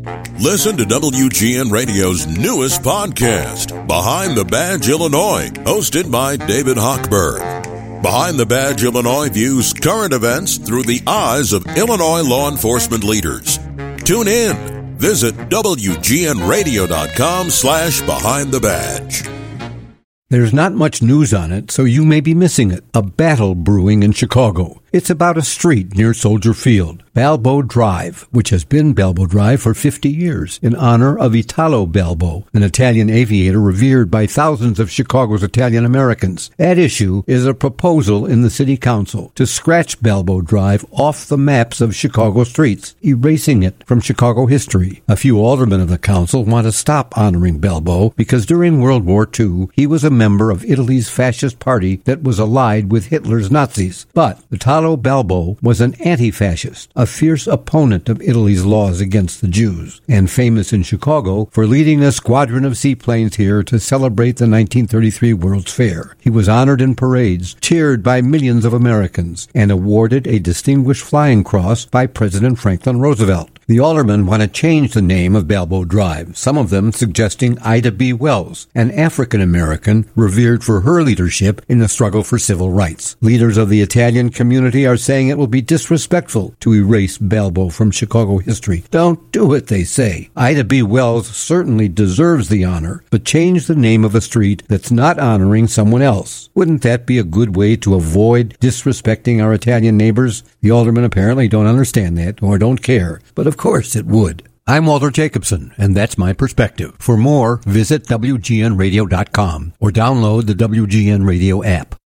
Listen to WGN Radio's newest podcast, Behind the Badge Illinois, hosted by David Hochberg. Behind the Badge Illinois views current events through the eyes of Illinois law enforcement leaders. Tune in. Visit WGNRadio.com/Behind the Badge. There's not much news on it, so you may be missing it. A battle brewing in Chicago. It's about a street near Soldier Field, Balbo Drive, which has been Balbo Drive for 50 years, in honor of Italo Balbo, an Italian aviator revered by thousands of Chicago's Italian Americans. At issue is a proposal in the city council to scratch Balbo Drive off the maps of Chicago streets, erasing it from Chicago history. A few aldermen of the council want to stop honoring Balbo because during World War II, he was a member of Italy's fascist party that was allied with Hitler's Nazis. But Italo Balbo was an anti-fascist, a fierce opponent of Italy's laws against the Jews, and famous in Chicago for leading a squadron of seaplanes here to celebrate the 1933 World's Fair. He was honored in parades, cheered by millions of Americans, and awarded a Distinguished Flying Cross by President Franklin Roosevelt. The aldermen want to change the name of Balbo Drive, some of them suggesting Ida B. Wells, an African-American revered for her leadership in the struggle for civil rights. Leaders of the Italian community are saying it will be disrespectful to erase Balbo from Chicago history. Don't do it, they say. Ida B. Wells certainly deserves the honor, but change the name of a street that's not honoring someone else. Wouldn't that be a good way to avoid disrespecting our Italian neighbors? The aldermen apparently don't understand that or don't care, but of course it would. I'm Walter Jacobson, and that's my perspective. For more, visit WGNRadio.com or download the WGN Radio app.